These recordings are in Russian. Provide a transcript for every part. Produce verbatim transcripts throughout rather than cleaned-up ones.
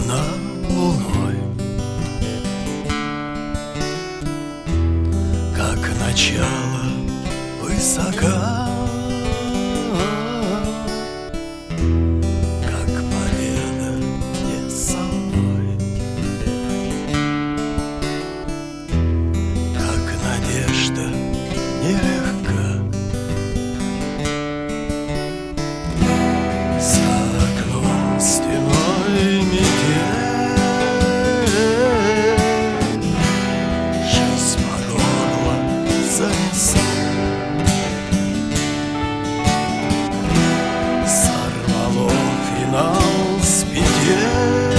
на луной, как начало высока, как победа не со мной, как надежда нелегка. За окном стеной метель, жизнь по горло занесла. Сорвало финал с петель,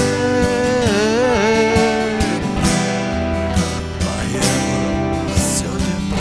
так поело все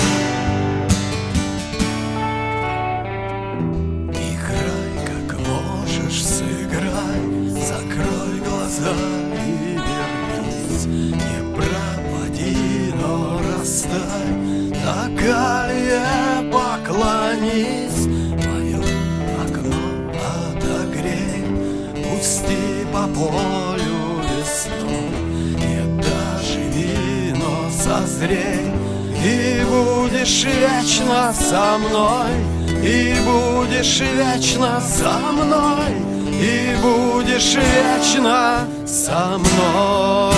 тепло. Играй, как можешь, сыграй, закрой глаза и вернись. Не пропади, но растай, на колье поклонись. Мое окно отогрей, пусти по полю весной. Не доживи, но созрей, и будешь вечно со мной, и будешь вечно со мной, и будешь вечно со мной.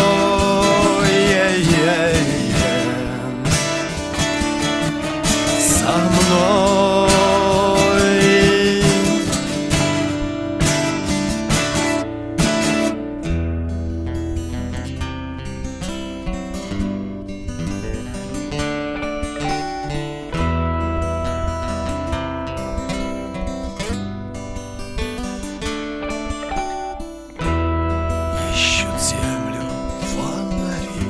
Е-е-е. Со мной. Ищут землю фонари,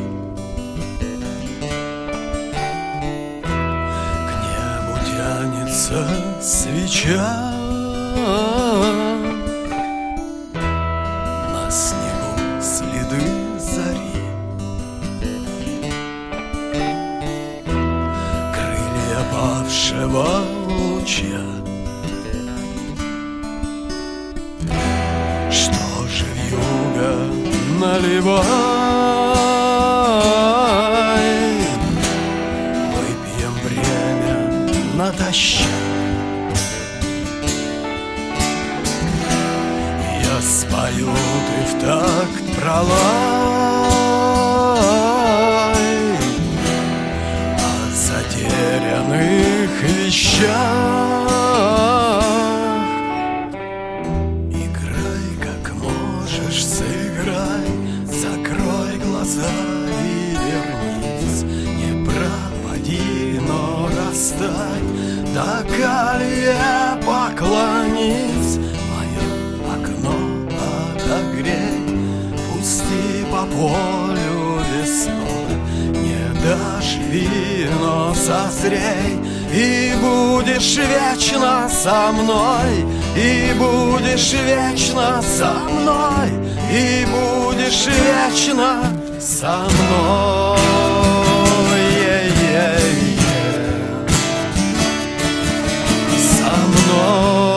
к небу тянется свеча, на снегу следы зари, крылья павшего луча. Что же вьюга, наливай, выпьем время натощак. Я спою, ты в такт пролай о затерянных вещах. Играй, как можешь, сыграй, закрой глаза и вернись. Не пропади, но растай, до колье поклонись. Мое окно отогрей, пусти по полю весной. Не доживи, но созрей, и будешь вечно со мной, и будешь вечно со мной, и будешь вечно со мной. Е-е-е. Со мной.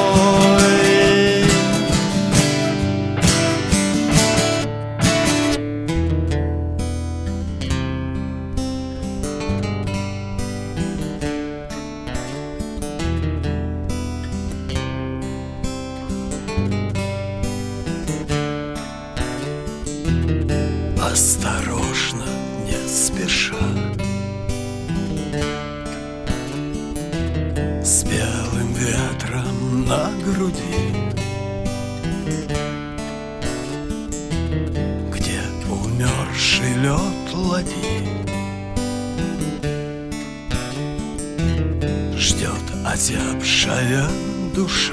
Осторожно, не спеша, с белым ветром на груди, где умерший лед ладьи ждет озябшая душа.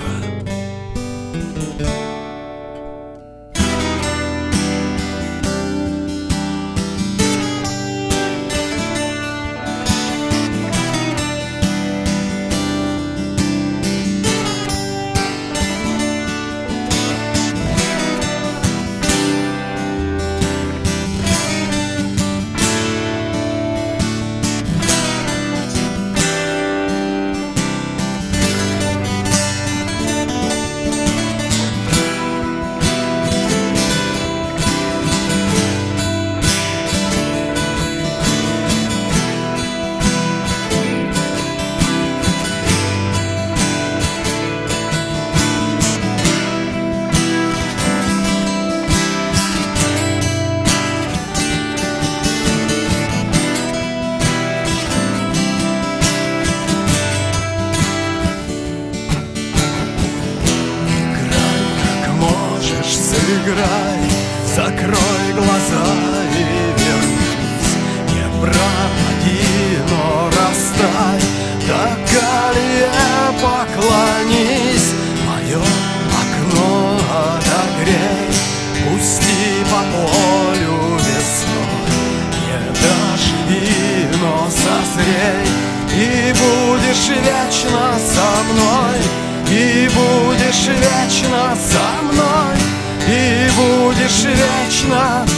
играй, закрой глаза и вернись. Не пропади, но растай, далее поклонись. Мое окно отогрей, пусти по полю весной. Не доживи, но созрей, и будешь вечно со мной. И будешь вечно со мной, и будешь вечно